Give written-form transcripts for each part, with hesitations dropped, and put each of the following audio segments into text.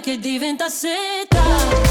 che diventa seta.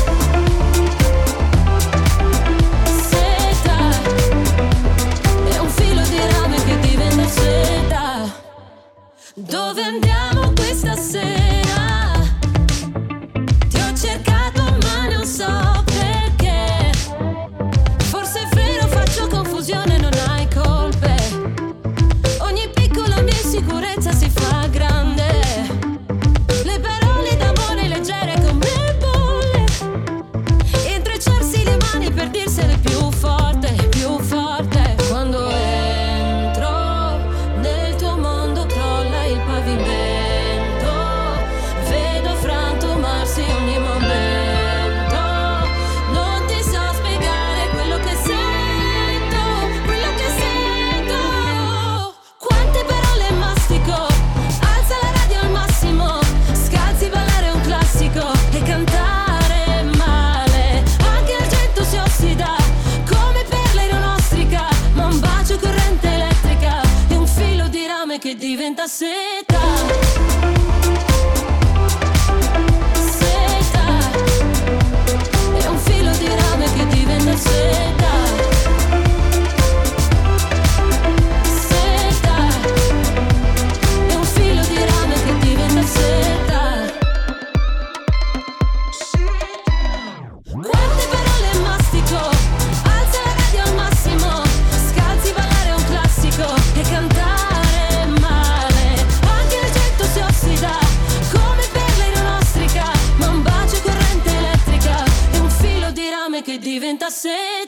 Seta. È un filo di rame che diventa seta. Dove andiamo questa sera? Ti ho cercato ma non so perché. Forse è vero, faccio confusione, non hai colpe. Ogni piccola mia insicurezza si fa grande. Le parole d'amore leggere come bolle. Intrecciarsi le mani per dirsene più forte, più forte. Quando entro nel tuo mondo crolla il pavimento. Vedo frantumarsi ogni momento. Non ti so spiegare quello che sento, quello che sento. Quante parole mastico, alza la radio al massimo. Scalzi, ballare un classico e cantare male. Anche l'argento si ossida come perla in un'ostrica. Ma un bacio corrente elettrica è un filo di rame che diventa seta. Seta. È un filo di rame che diventa seta. Seta. È un filo di rame che diventa seta. Quante parole mastico, alza la radio al massimo. Scalzi, ballare un classico e cantare male. Anche l'argento si ossida come perla in un'ostrica. Ma un bacio corrente elettrica è un filo di rame che diventa seta.